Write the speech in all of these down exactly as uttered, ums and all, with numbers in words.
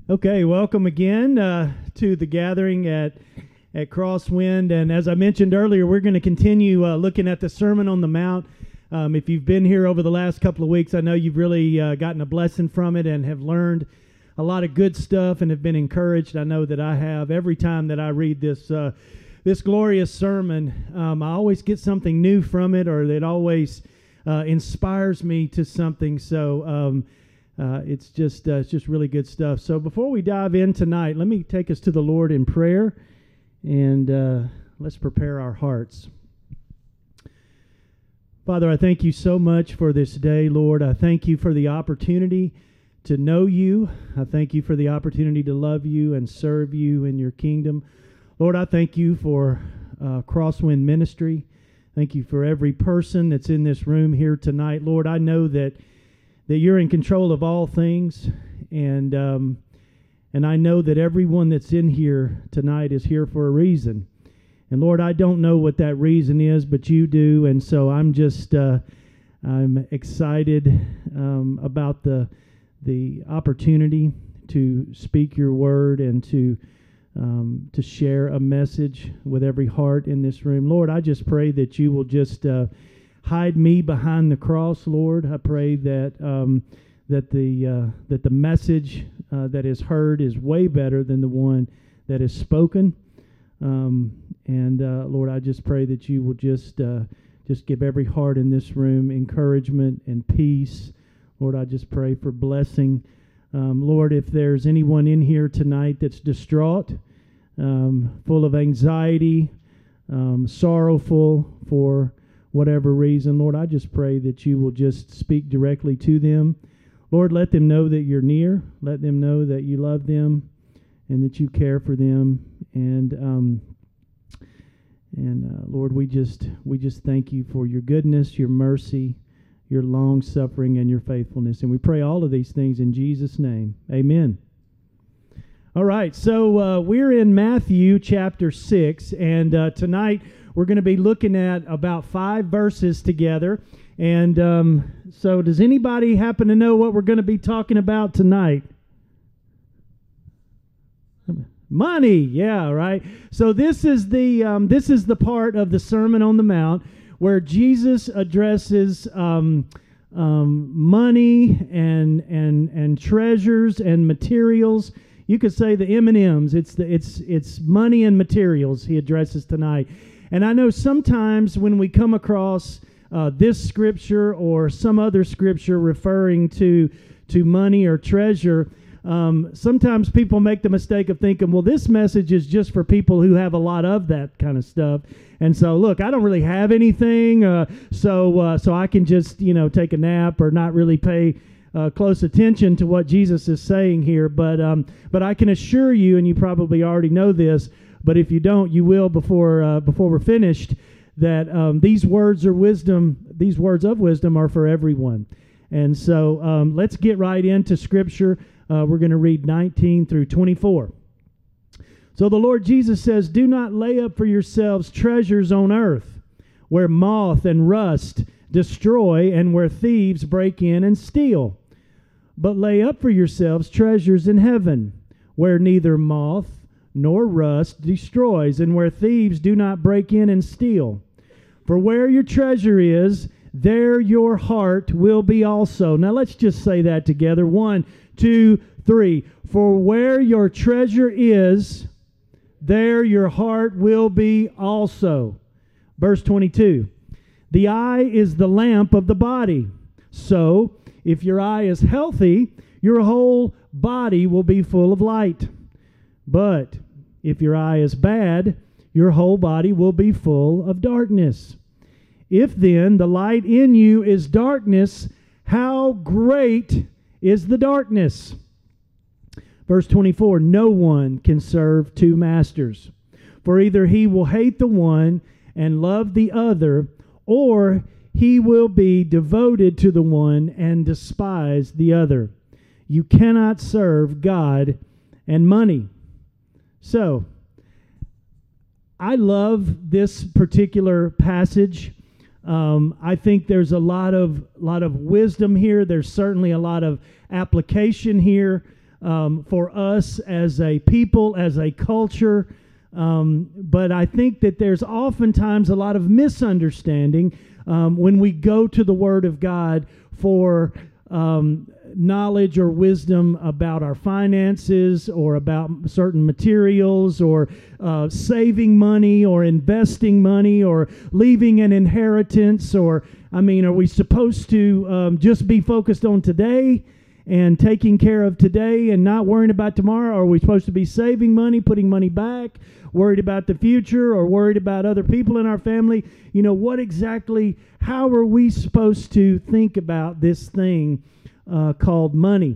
Okay, welcome again uh, to the gathering at at Crosswind. And as I mentioned earlier, we're going to continue uh, looking at the Sermon on the Mount. Um, if you've been here over the last couple of weeks, I know you've really uh, gotten a blessing from it and have learned a lot of good stuff and have been encouraged. I know that I have. Every time that I read this uh, this glorious sermon, um, I always get something new from it, or it always uh, inspires me to something. So um, uh, it's just uh, it's just really good stuff. So before we dive in tonight, let me take us to the Lord in prayer, and uh, let's prepare our hearts. Father, I thank you so much for this day, Lord. I thank you for the opportunity to know you. I thank you for the opportunity to love you and serve you in your kingdom. Lord, I thank you for uh, Crosswind Ministry. Thank you for every person that's in this room here tonight. Lord, I know that that you're in control of all things, and um, and I know that everyone that's in here tonight is here for a reason. And Lord, I don't know what that reason is, but you do, and so I'm just uh, I'm excited um, about the the opportunity to speak your word and to um, to share a message with every heart in this room. Lord, I just pray that you will just uh, hide me behind the cross, Lord. I pray that um, that the uh, that the message uh, that is heard is way better than the one that is spoken. Um, and uh, Lord, I just pray that you will just uh, just give every heart in this room encouragement and peace. Lord, I just pray for blessing. Um, Lord, if there's anyone in here tonight that's distraught, um, full of anxiety, um, sorrowful for whatever reason, Lord, I just pray that you will just speak directly to them. Lord, let them know that you're near. Let them know that you love them and that you care for them. And um, and uh, Lord, we just we just thank you for your goodness, your mercy, your long suffering, and your faithfulness. And we pray all of these things in Jesus' name. Amen. All right, so uh, we're in Matthew chapter six, and uh, tonight we're going to be looking at about five verses together. And um, so does anybody happen to know what we're going to be talking about tonight? Money, yeah, right. So this is the um, this is the part of the Sermon on the Mount where Jesus addresses um, um, money and and and treasures and materials. You could say the M and M's. It's the it's it's money and materials he addresses tonight. And I know sometimes when we come across uh, this scripture or some other scripture referring to to money or treasure, Um, sometimes people make the mistake of thinking, well, this message is just for people who have a lot of that kind of stuff. And so, look, I don't really have anything, uh, so uh, so I can just, you know, take a nap or not really pay uh, close attention to what Jesus is saying here. But um, but I can assure you, and you probably already know this, but if you don't, you will before uh, before we're finished, that um, these words are wisdom. These words of wisdom are for everyone. And so um, let's get right into Scripture. Uh, we're going to read nineteen through twenty-four. So the Lord Jesus says, "Do not lay up for yourselves treasures on earth, where moth and rust destroy and where thieves break in and steal. But lay up for yourselves treasures in heaven, where neither moth nor rust destroys and where thieves do not break in and steal. For where your treasure is, there your heart will be also." Now let's just say that together. One, two, three. For where your treasure is, there your heart will be also. Verse twenty-two. The eye is the lamp of the body. So, if your eye is healthy, your whole body will be full of light. But if your eye is bad, your whole body will be full of darkness. If then the light in you is darkness, how great is the darkness? Verse twenty-four, no one can serve two masters, for either he will hate the one and love the other, or he will be devoted to the one and despise the other. You cannot serve God and money. So, I love this particular passage. Um, I think there's a lot of lot of wisdom here. There's certainly a lot of application here. um, for us as a people, as a culture. Um, but I think that there's oftentimes a lot of misunderstanding um, when we go to the Word of God for um, knowledge or wisdom about our finances or about certain materials or uh, saving money or investing money or leaving an inheritance. Or, I mean, are we supposed to um, just be focused on today and taking care of today and not worrying about tomorrow? Or are we supposed to be saving money, putting money back, worried about the future, or worried about other people in our family? You know, what exactly, how are we supposed to think about this thing uh, called money?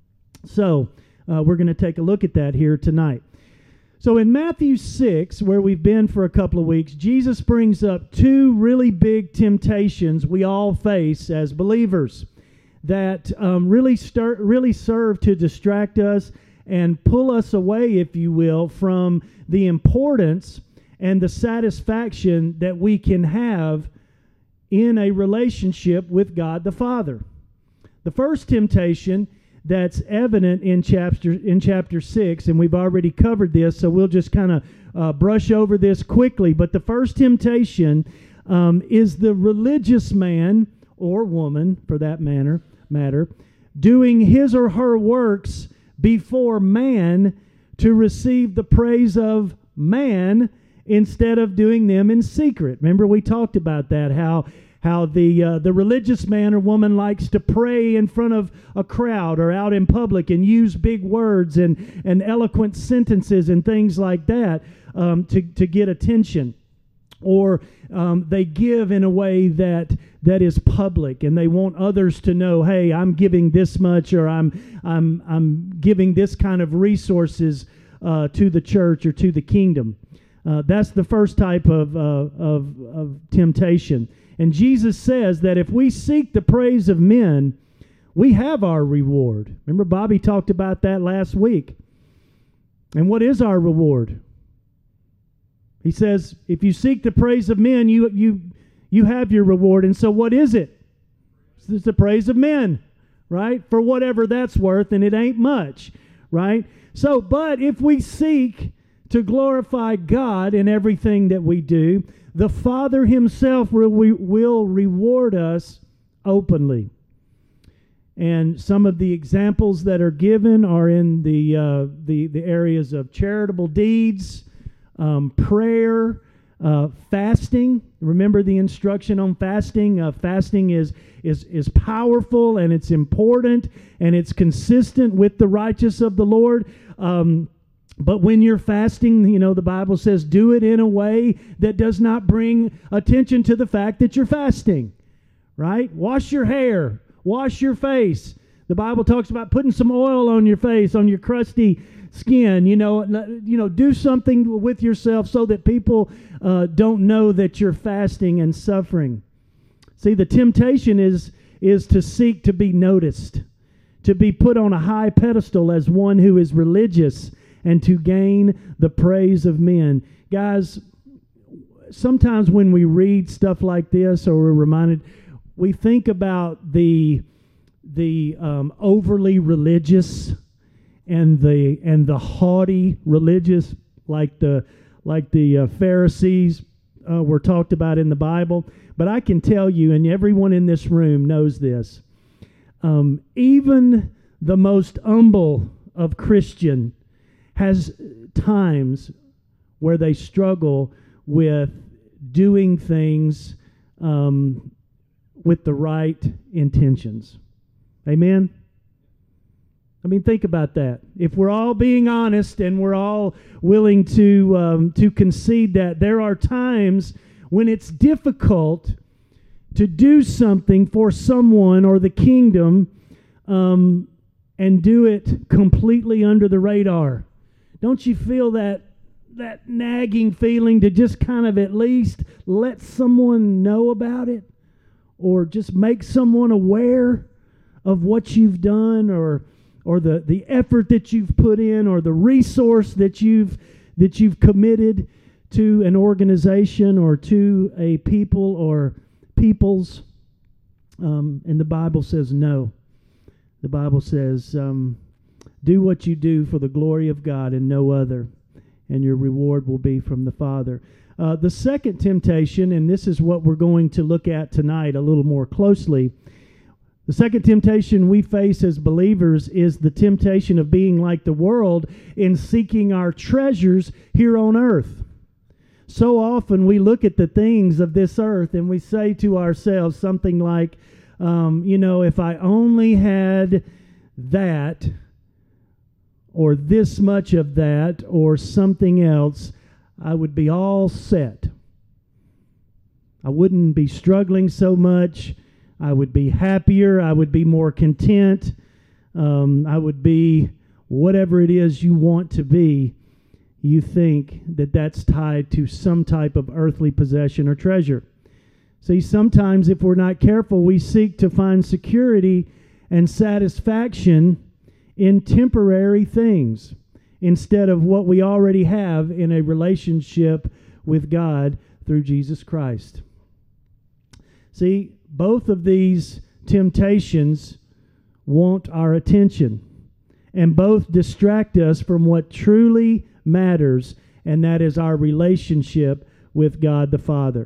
So uh, we're going to take a look at that here tonight. So in Matthew six, where we've been for a couple of weeks, Jesus brings up two really big temptations we all face as believers that um, really start, really serve to distract us and pull us away, if you will, from the importance and the satisfaction that we can have in a relationship with God the Father. The first temptation that's evident in chapter in chapter six, and we've already covered this, so we'll just kind of uh, brush over this quickly. But the first temptation um, is the religious man or woman, for that matter, matter, doing his or her works before man to receive the praise of man instead of doing them in secret. Remember, we talked about that, how how the uh, the religious man or woman likes to pray in front of a crowd or out in public and use big words and, and eloquent sentences and things like that um, to, to get attention. Or um, they give in a way that that is public, and they want others to know, hey, I'm giving this much, or I'm I'm I'm giving this kind of resources uh, to the church or to the kingdom. Uh, that's the first type of, uh, of of temptation. And Jesus says that if we seek the praise of men, we have our reward. Remember, Bobby talked about that last week. And what is our reward? He says, if you seek the praise of men, you you you have your reward. And so what is it? It's the praise of men, right? For whatever that's worth, and it ain't much, right? So, but if we seek to glorify God in everything that we do, the Father himself will, will reward us openly. And some of the examples that are given are in the uh, the, the areas of charitable deeds, Um, prayer, uh, fasting. Remember the instruction on fasting. Uh, fasting is is is powerful, and it's important, and it's consistent with the righteous of the Lord. Um, but when you're fasting, you know, the Bible says, do it in a way that does not bring attention to the fact that you're fasting, right? Wash your hair, wash your face. The Bible talks about putting some oil on your face, on your crusty skin. You know, you know, do something with yourself so that people uh, don't know that you're fasting and suffering. See, the temptation is is to seek to be noticed, to be put on a high pedestal as one who is religious, and to gain the praise of men. Guys, sometimes when we read stuff like this, or we're reminded, we think about the the um, overly religious and the and the haughty religious, like the like the uh, Pharisees uh, were talked about in the Bible. But I can tell you, and everyone in this room knows this, um, even the most humble of Christian has times where they struggle with doing things um, with the right intentions. Amen? I mean, think about that. If we're all being honest and we're all willing to um, to concede that there are times when it's difficult to do something for someone or the kingdom um, and do it completely under the radar. Don't you feel that that nagging feeling to just kind of at least let someone know about it, or just make someone aware of what you've done, or or the, the effort that you've put in, or the resource that you've that you've committed to an organization or to a people or peoples? Um, and the Bible says no. The Bible says um, Do what you do for the glory of God and no other, and your reward will be from the Father. Uh, the second temptation, and this is what we're going to look at tonight a little more closely. The second temptation we face as believers is the temptation of being like the world in seeking our treasures here on earth. So often we look at the things of this earth and we say to ourselves something like, um, you know, if I only had that, or this much of that, or something else, I would be all set. I wouldn't be struggling so much. I would be happier. I would be more content. Um, I would be whatever it is you want to be. You think that that's tied to some type of earthly possession or treasure. See, sometimes if we're not careful, we seek to find security and satisfaction in temporary things instead of what we already have in a relationship with God through Jesus Christ. See, both of these temptations want our attention, and both distract us from what truly matters, and that is our relationship with God the Father.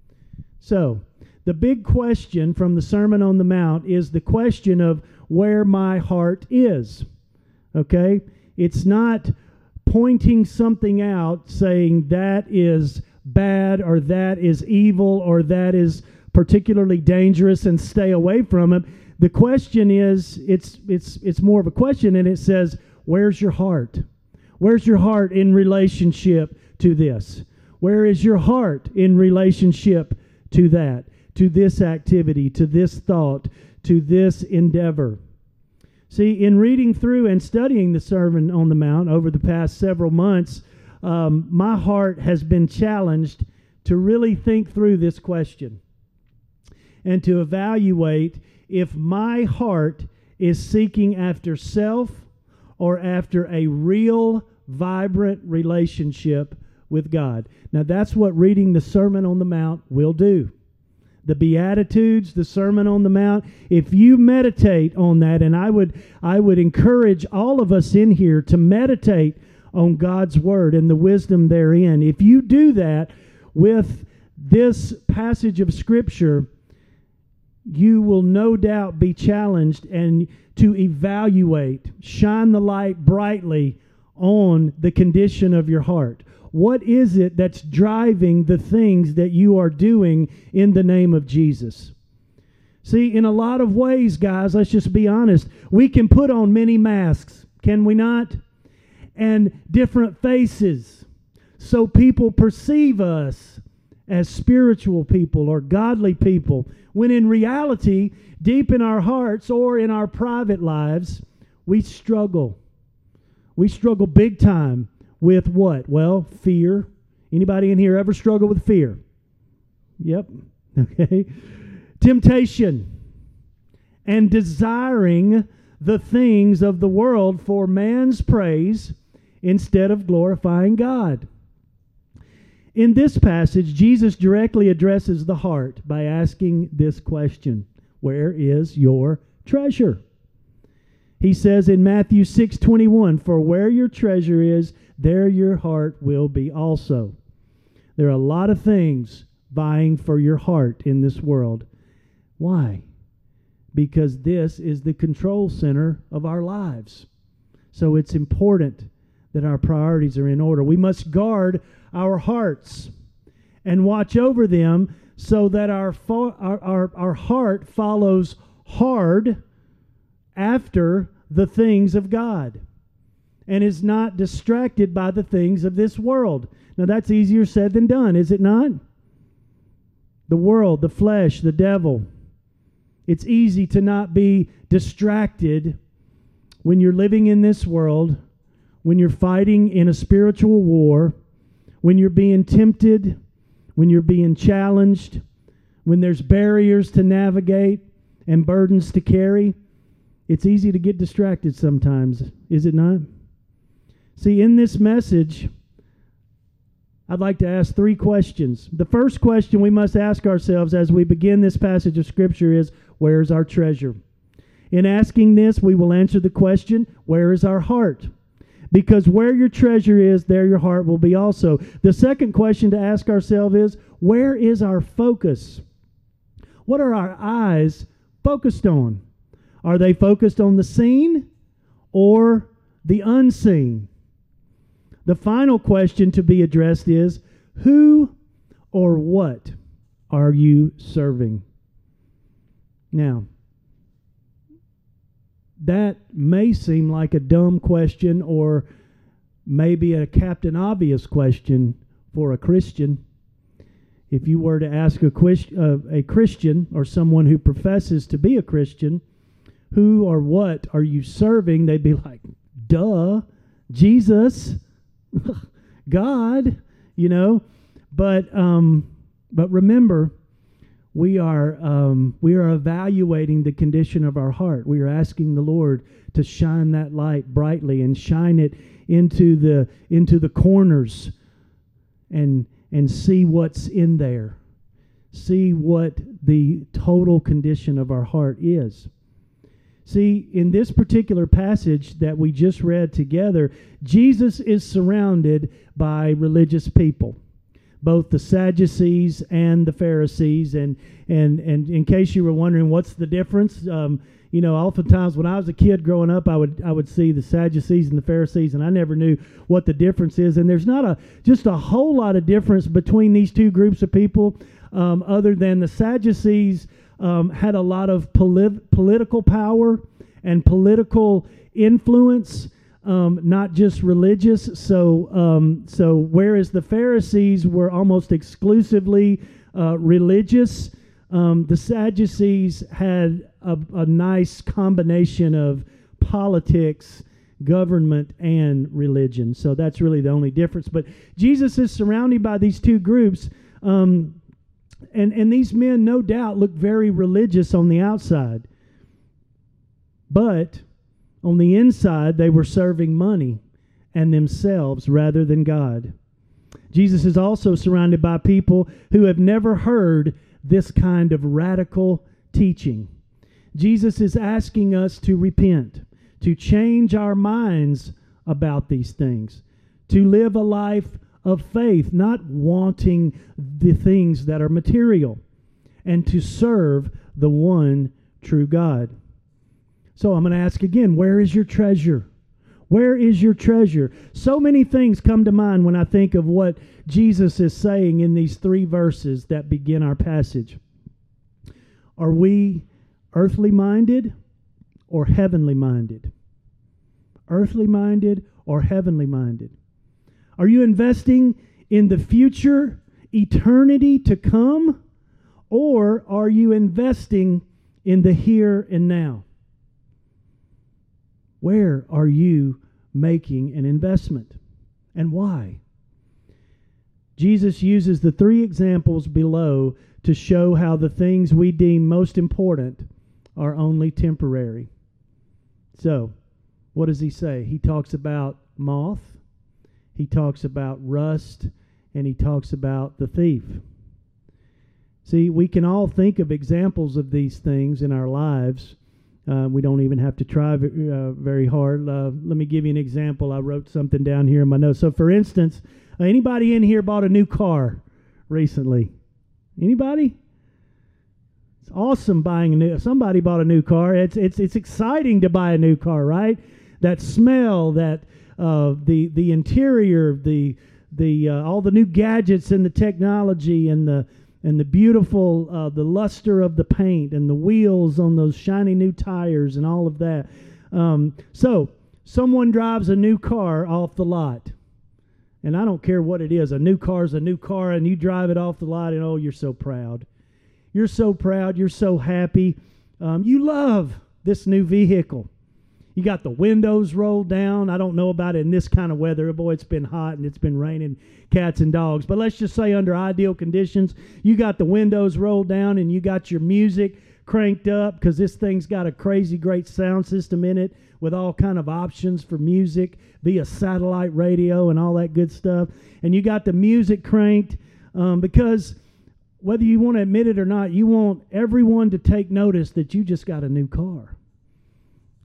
So, the big question from the Sermon on the Mount is the question of where my heart is. Okay? It's not pointing something out, saying that is bad, or that is evil, or that is particularly dangerous and stay away from it. The question is, it's it's it's more of a question, and it says, where's your heart? Where's your heart in relationship to this? Where is your heart in relationship to that, to this activity, to this thought, to this endeavor? See, in reading through and studying the Sermon on the Mount over the past several months, um, my heart has been challenged to really think through this question and to evaluate if my heart is seeking after self or after a real, vibrant relationship with God. Now, that's what reading the Sermon on the Mount will do. The Beatitudes, the Sermon on the Mount, if you meditate on that, and I would I would encourage all of us in here to meditate on God's Word and the wisdom therein. If you do that with this passage of Scripture, you will no doubt be challenged and to evaluate, shine the light brightly on the condition of your heart. What is it that's driving the things that you are doing in the name of Jesus? See, in a lot of ways, guys, let's just be honest, we can put on many masks, can we not? And different faces, so people perceive us as spiritual people or godly people, when in reality, deep in our hearts or in our private lives, we struggle. We struggle big time with what? Well, fear. Anybody in here ever struggle with fear? Yep. Okay. Temptation and desiring the things of the world for man's praise instead of glorifying God. In this passage, Jesus directly addresses the heart by asking this question: where is your treasure? He says in Matthew six twenty-one, "For where your treasure is, there your heart will be also." There are a lot of things vying for your heart in this world. Why? Because this is the control center of our lives. So it's important that our priorities are in order. We must guard our hearts and watch over them so that our, fo- our, our, our heart follows hard after the things of God and is not distracted by the things of this world. Now, that's easier said than done, is it not? The world, the flesh, the devil. It's easy to not be distracted when you're living in this world, when you're fighting in a spiritual war, when you're being tempted, when you're being challenged, when there's barriers to navigate and burdens to carry. It's easy to get distracted sometimes, is it not? See, in this message, I'd like to ask three questions. The first question we must ask ourselves as we begin this passage of Scripture is, where's our treasure? In asking this, we will answer the question, where is our heart? Because where your treasure is, there your heart will be also. The second question to ask ourselves is, where is our focus? What are our eyes focused on? Are they focused on the seen or the unseen? The final question to be addressed is, who or what are you serving? Now, that may seem like a dumb question or maybe a Captain Obvious question for a Christian. If you were to ask a, uh, a Christian or someone who professes to be a Christian, who or what are you serving? They'd be like, duh, Jesus, God, you know. But um, but remember, we are um, we are evaluating the condition of our heart. We are asking the Lord to shine that light brightly and shine it into the into the corners and and see what's in there. See what the total condition of our heart is. See, in this particular passage that we just read together, Jesus is surrounded by religious people, both the Sadducees and the Pharisees. And and and in case you were wondering what's the difference, um, you know, oftentimes when I was a kid growing up, I would I would see the Sadducees and the Pharisees, and I never knew what the difference is. And there's not a just a whole lot of difference between these two groups of people, um, other than the Sadducees um, had a lot of polit- political power and political influence. Um, not just religious. So, um, so whereas the Pharisees were almost exclusively uh, religious, um, the Sadducees had a, a nice combination of politics, government, and religion. So that's really the only difference. But Jesus is surrounded by these two groups, um, and and these men, no doubt, look very religious on the outside, but on the inside, they were serving money and themselves rather than God. Jesus is also surrounded by people who have never heard this kind of radical teaching. Jesus is asking us to repent, to change our minds about these things, to live a life of faith, not wanting the things that are material, and to serve the one true God. So I'm going to ask again, where is your treasure? Where is your treasure? So many things come to mind when I think of what Jesus is saying in these three verses that begin our passage. Are we earthly minded or heavenly minded? Earthly minded or heavenly minded? Are you investing in the future, eternity to come, or are you investing in the here and now? Where are you making an investment, and why? Jesus uses the three examples below to show how the things we deem most important are only temporary. So, what does he say? He talks about moth, he talks about rust, and he talks about the thief. See, we can all think of examples of these things in our lives. Uh, we don't even have to try uh, very hard. Uh, let me give you an example. I wrote something down here in my notes. So, for instance, uh, anybody in here bought a new car recently? Anybody? It's awesome buying a new. Somebody bought a new car. It's it's it's exciting to buy a new car, right? That smell, that uh, the the interior, the the uh, all the new gadgets and the technology and the and the beautiful, uh, the luster of the paint and the wheels on those shiny new tires and all of that. Um, so, someone drives a new car off the lot. And I don't care what it is. A new car is a new car, and you drive it off the lot, and oh, you're so proud. You're so proud. You're so happy. Um, you love this new vehicle. You got the windows rolled down. I don't know about it in this kind of weather. Boy, it's been hot and it's been raining cats and dogs. But let's just say under ideal conditions, you got the windows rolled down and you got your music cranked up because this thing's got a crazy great sound system in it with all kind of options for music via satellite radio and all that good stuff. And you got the music cranked um, because whether you want to admit it or not, you want everyone to take notice that you just got a new car.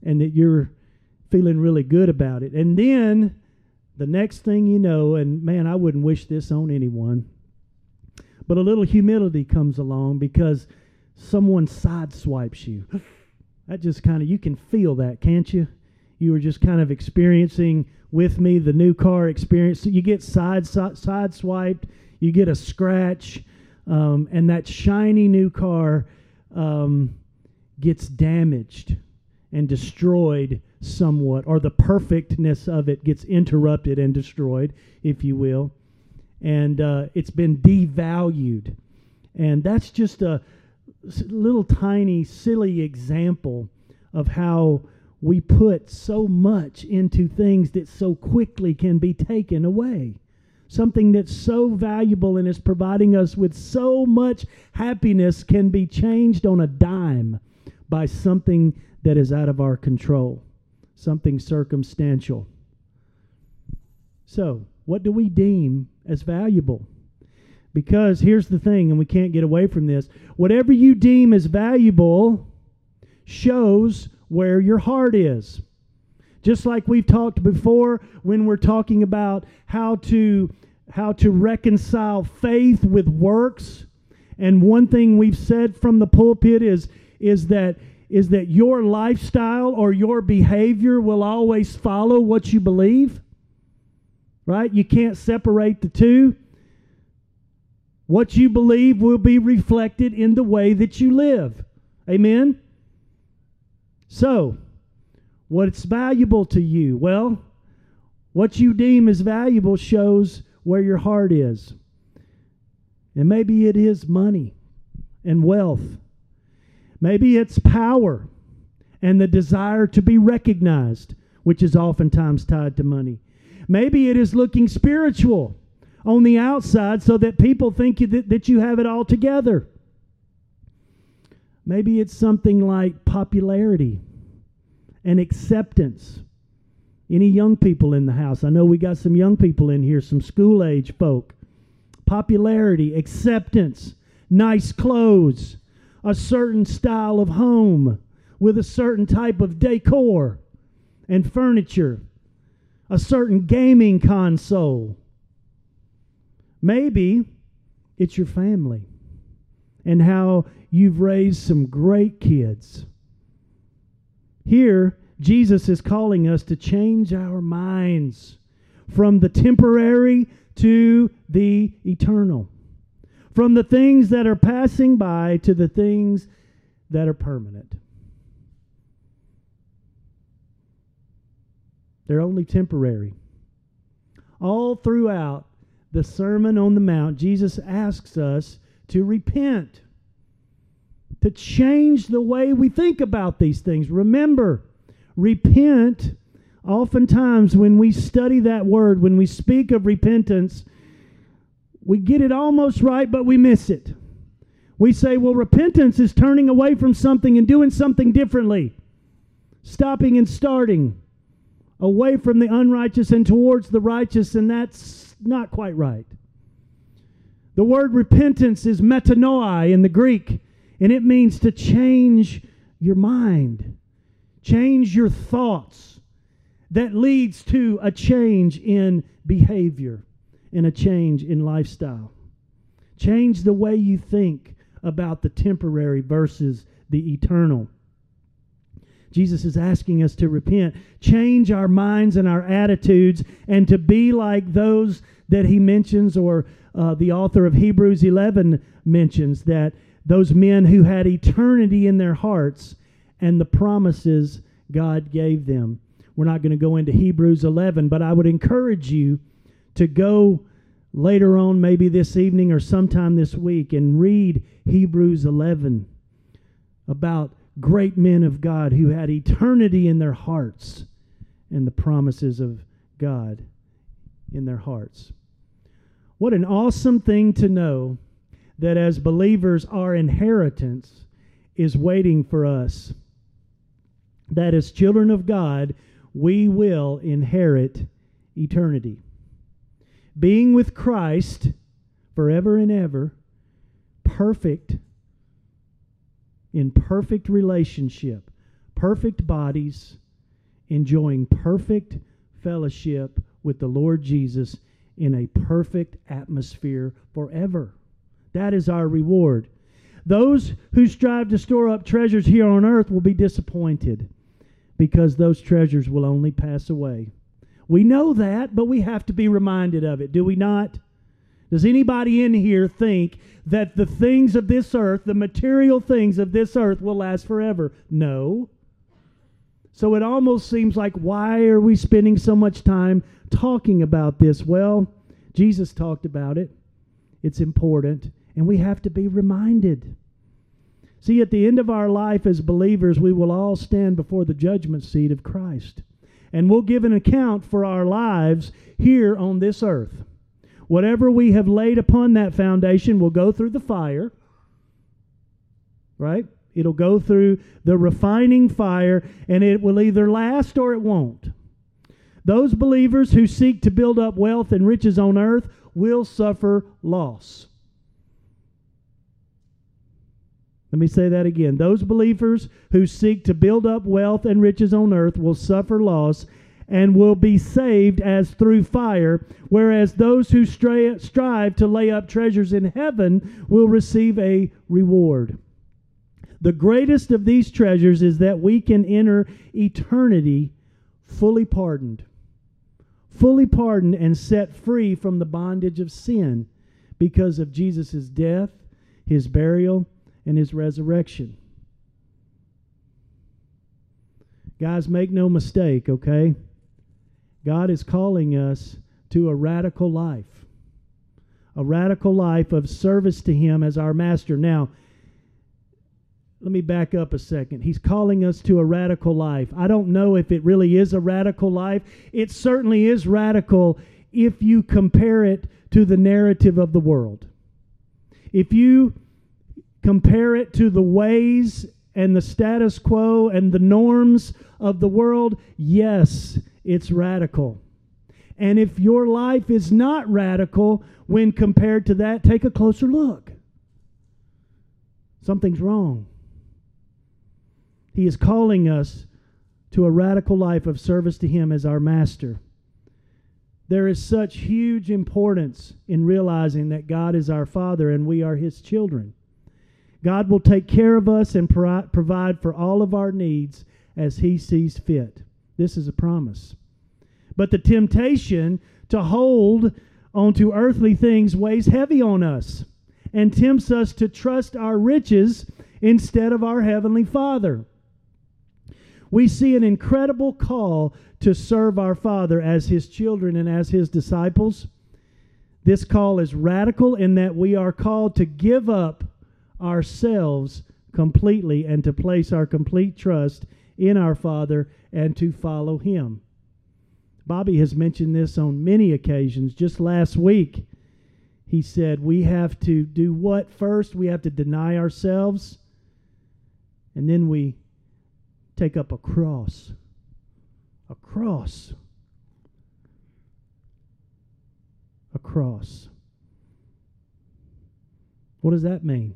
and that you're feeling really good about it. And then the next thing you know, and man, I wouldn't wish this on anyone, but a little humility comes along because someone sideswipes you. That just kind of, you can feel that, can't you? You were just kind of experiencing with me the new car experience. You get side, side sideswiped, you get a scratch, um, and that shiny new car um, gets damaged and destroyed somewhat, or the perfectness of it gets interrupted and destroyed, if you will. And uh, it's been devalued. And that's just a little tiny, silly example of how we put so much into things that so quickly can be taken away. Something that's so valuable and is providing us with so much happiness can be changed on a dime by something that is out of our control, something circumstantial. So, what do we deem as valuable? Because here's the thing, and we can't get away from this. Whatever you deem as valuable shows where your heart is. Just like we've talked before when we're talking about how to how to reconcile faith with works. And one thing we've said from the pulpit is is that is that your lifestyle or your behavior will always follow what you believe. Right? You can't separate the two. What you believe will be reflected in the way that you live. Amen? So, what's valuable to you? Well, what you deem as valuable shows where your heart is. And maybe it is money and wealth. Maybe it's power and the desire to be recognized, which is oftentimes tied to money. Maybe it is looking spiritual on the outside so that people think you that, that you have it all together. Maybe it's something like popularity and acceptance. Any young people in the house? I know we got some young people in here, some school-age folk. Popularity, acceptance, nice clothes, a certain style of home with a certain type of decor and furniture, a certain gaming console. Maybe it's your family and how you've raised some great kids. Here, Jesus is calling us to change our minds from the temporary to the eternal, from the things that are passing by to the things that are permanent. They're only temporary. All throughout the Sermon on the Mount, Jesus asks us to repent, to change the way we think about these things. Remember, repent, oftentimes when we study that word, when we speak of repentance, we get it almost right, but we miss it. We say, well, repentance is turning away from something and doing something differently, stopping and starting, away from the unrighteous and towards the righteous, and that's not quite right. The word repentance is metanoia in the Greek, and it means to change your mind, change your thoughts. That leads to a change in behavior and a change in lifestyle. Change the way you think about the temporary versus the eternal. Jesus is asking us to repent, change our minds and our attitudes, and to be like those that he mentions, or uh, the author of Hebrews eleven mentions, that those men who had eternity in their hearts and the promises God gave them. We're not going to go into Hebrews eleven, but I would encourage you to go later on, maybe this evening or sometime this week, and read Hebrews eleven about great men of God who had eternity in their hearts and the promises of God in their hearts. What an awesome thing to know that as believers, our inheritance is waiting for us. That as children of God, we will inherit eternity. Being with Christ forever and ever, perfect, in perfect relationship, perfect bodies, enjoying perfect fellowship with the Lord Jesus in a perfect atmosphere forever. That is our reward. Those who strive to store up treasures here on earth will be disappointed because those treasures will only pass away. We know that, but we have to be reminded of it, do we not? Does anybody in here think that the things of this earth, the material things of this earth, will last forever? No. So it almost seems like, why are we spending so much time talking about this? Well, Jesus talked about it. It's important, and we have to be reminded. See, at the end of our life as believers, we will all stand before the judgment seat of Christ, and we'll give an account for our lives here on this earth. Whatever we have laid upon that foundation will go through the fire, right? It'll go through the refining fire, and it will either last or it won't. Those believers who seek to build up wealth and riches on earth will suffer loss. Let me say that again. Those believers who seek to build up wealth and riches on earth will suffer loss and will be saved as through fire, whereas those who stray, strive to lay up treasures in heaven will receive a reward. The greatest of these treasures is that we can enter eternity fully pardoned. Fully pardoned and set free from the bondage of sin because of Jesus' death, His burial, and His resurrection. Guys, make no mistake, okay? God is calling us to a radical life. A radical life of service to Him as our master. Now, let me back up a second. He's calling us to a radical life. I don't know if it really is a radical life. It certainly is radical if you compare it to the narrative of the world. If you compare it to the ways and the status quo and the norms of the world, yes, it's radical. And if your life is not radical when compared to that, take a closer look. Something's wrong. He is calling us to a radical life of service to Him as our master. There is such huge importance in realizing that God is our Father and we are His children. God will take care of us and pro- provide for all of our needs as He sees fit. This is a promise. But the temptation to hold onto earthly things weighs heavy on us and tempts us to trust our riches instead of our Heavenly Father. We see an incredible call to serve our Father as His children and as His disciples. This call is radical in that we are called to give up ourselves completely and to place our complete trust in our Father and to follow Him. Bobby has mentioned this on many occasions. Just last week, he said we have to do what first? We have to deny ourselves, and then we take up a cross. A cross. A cross. What does that mean?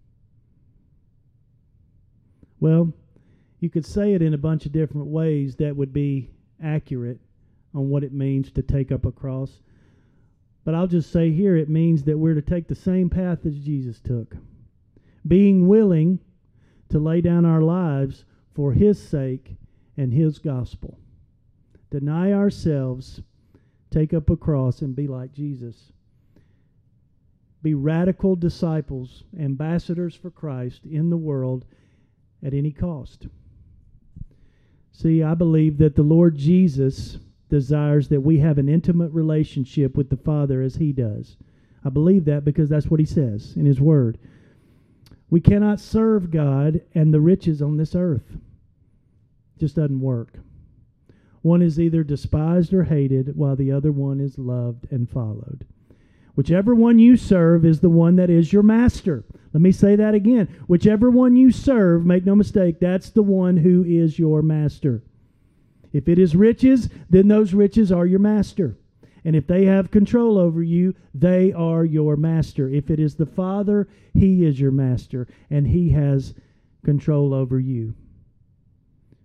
Well, you could say it in a bunch of different ways that would be accurate on what it means to take up a cross. But I'll just say here it means that we're to take the same path as Jesus took. Being willing to lay down our lives for His sake and His gospel. Deny ourselves, take up a cross, and be like Jesus. Be radical disciples, ambassadors for Christ in the world at any cost. See, I believe that the Lord Jesus desires that we have an intimate relationship with the Father as He does. I believe that because that's what He says in His Word. We cannot serve God and the riches on this earth. It just doesn't work. One is either despised or hated, while the other one is loved and followed. Whichever one you serve is the one that is your master. Let me say that again. Whichever one you serve, make no mistake, that's the one who is your master. If it is riches, then those riches are your master. And if they have control over you, they are your master. If it is the Father, He is your master, and He has control over you.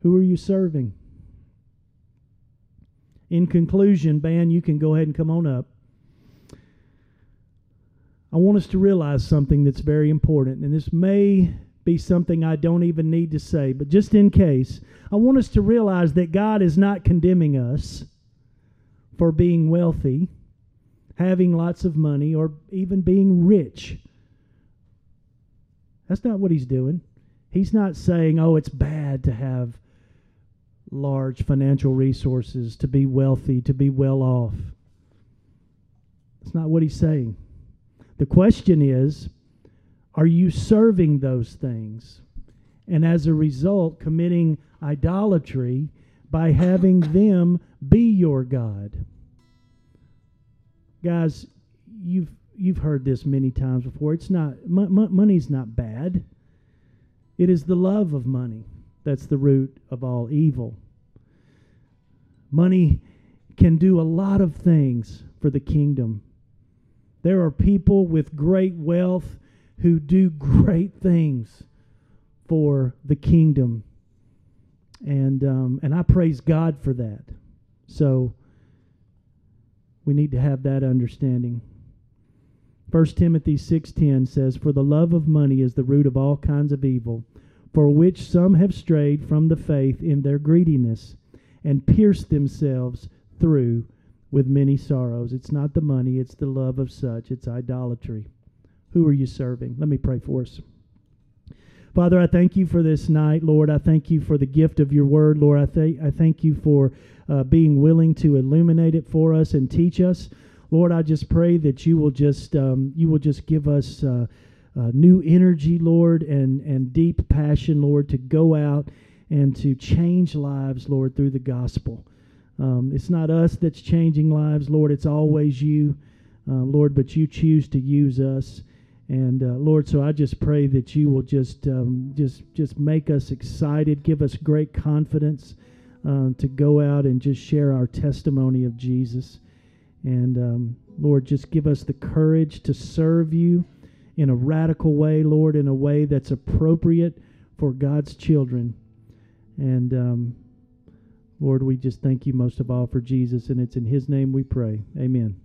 Who are you serving? In conclusion, band, you can go ahead and come on up. I want us to realize something that's very important, and this may be something I don't even need to say, but just in case, I want us to realize that God is not condemning us for being wealthy, having lots of money, or even being rich. That's not what He's doing. He's not saying, oh, it's bad to have large financial resources, to be wealthy, to be well off. That's not what He's saying. The question is, are you serving those things? And as a result, committing idolatry by having them be your God. Guys, you've you've heard this many times before. It's not m- m- money's not bad. It is the love of money that's the root of all evil. Money can do a lot of things for the kingdom. There are people with great wealth who do great things for the kingdom. And um, and I praise God for that. So we need to have that understanding. First Timothy six ten says, "For the love of money is the root of all kinds of evil, for which some have strayed from the faith in their greediness, and pierced themselves through with many sorrows." It's not the money, it's the love of such. It's idolatry. Who are you serving? Let me pray for us. Father, I thank you for this night, Lord. I thank you for the gift of your word, Lord. I, th- I thank you for uh, being willing to illuminate it for us and teach us. Lord, I just pray that you will just um, you will just give us uh, uh, new energy, Lord, and, and deep passion, Lord, to go out and to change lives, Lord, through the gospel. Um, it's not us that's changing lives, Lord. It's always you, uh, Lord, but you choose to use us. And, uh, Lord, so I just pray that you will just um, just just make us excited, give us great confidence uh, to go out and just share our testimony of Jesus. And, um, Lord, just give us the courage to serve you in a radical way, Lord, in a way that's appropriate for God's children. And, um, Lord, we just thank you most of all for Jesus, and it's in his name we pray. Amen.